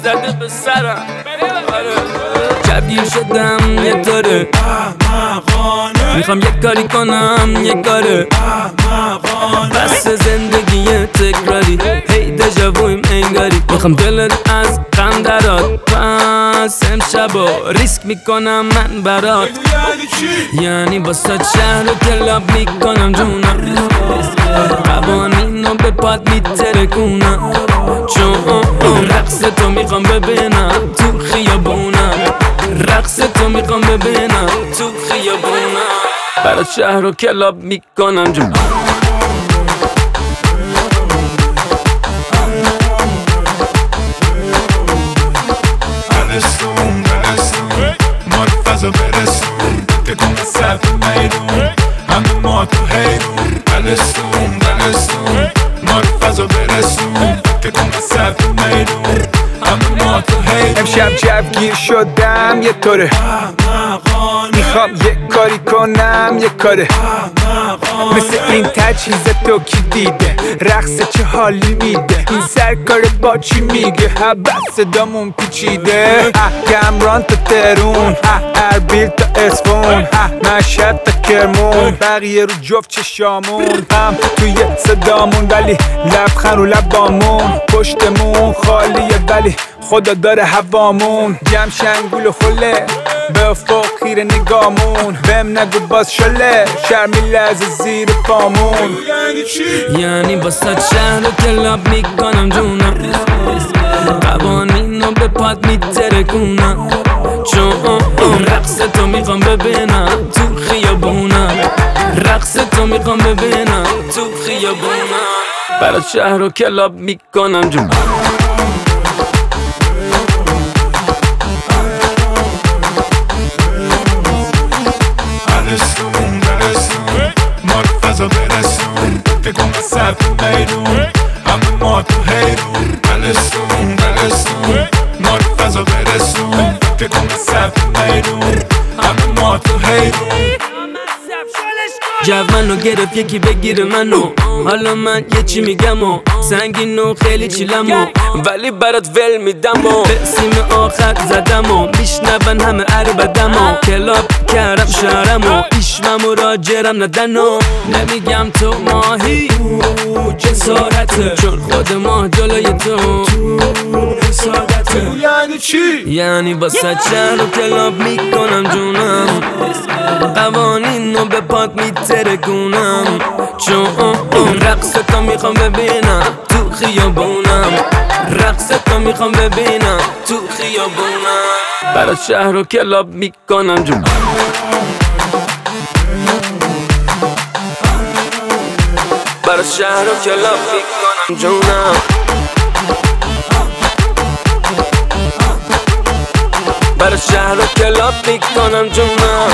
زده به سرم شبگیر شدم یه طوره میخوام یک کاری کنم یک کاره بس زندگی تکراری هی دژاوویم انگاری میخوام دلت از غم درات پس امشبا ریسک میکنم من برات یعنی واسه شهر و کلاب میکنم جونم قوانینو به پاد میترکونم چون رقص تو میخوام ببینم تو خیابونم رقص تو میخوام ببینم تو خیابونم برات شهر و کلاب میکنم جونم مرفضا برسون تکون صف میدون همه ما تو حیرون بلستون مرفضا برسون تکون صف میدون همه ما تو حیرون امشب جوگیر شدم یه طوره میخوام یک کاری کنم یک کاره مثل این تجهیز تو کی دیده رقص چه حالی میده این سرکار با چی میگه حبت صدامون پیچیده گمران تا ترون اربیل تا اسفون مشهد تا کرمون بقیه رو جفت چشامون هم توی صدامون ولی لبخند رو لبامون پشتمون خالیه ولی خدا داره هوامون جمع شنگول و خله به افق خیره نگامون بهم نگو باز شله شرمی لحظه زیر پامون یعنی واسه شهر و کلاب میکنم جونم قوانینو به پاد میترکونم چون رقص تو میخوام ببینم تو خیابونم رقص تو میخوام ببینم تو خیابونم برات شهر و کلاب میکنم جونم مرفضا برسون تکون صف میدون همه ما تو حیرون بلستون مرفضا برسون تکون صف میدون همه ما تو حیرون جو منو گرفت یکی بگیره منو حالا من یه چی میگم و سنگین و خیلی چیلم و ولی برات ول میدم و به سیم آخر زدم و میشنون همه عربدم و کلاب کردم شهرم و ایشمم و راجرم ندن و نمیگم تو ماهی جسارته چون خود ماه جلوی تو حسادته یعنی چی؟ یعنی واسه شهر و کلاب میکنم جونم قوانینو به پات میترکونم چون رقص تو میخوام ببینم تو خیابونم رقص تو میخوام ببینم تو خیابونم برات شهر و کلاب میکنم جونم برات شهر و کلاب میکنم جونم برات شهر و کلاب میکنم جونم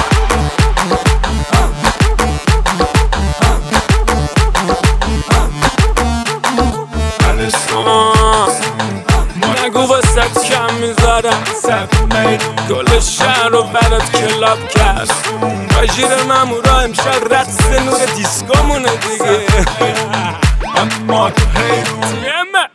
نگو واسه کم میذارم کل شهر رو برات کلاب کرد راجیر مامورا امشب رقص نور دیسکومونه دیگه اما تو حیرون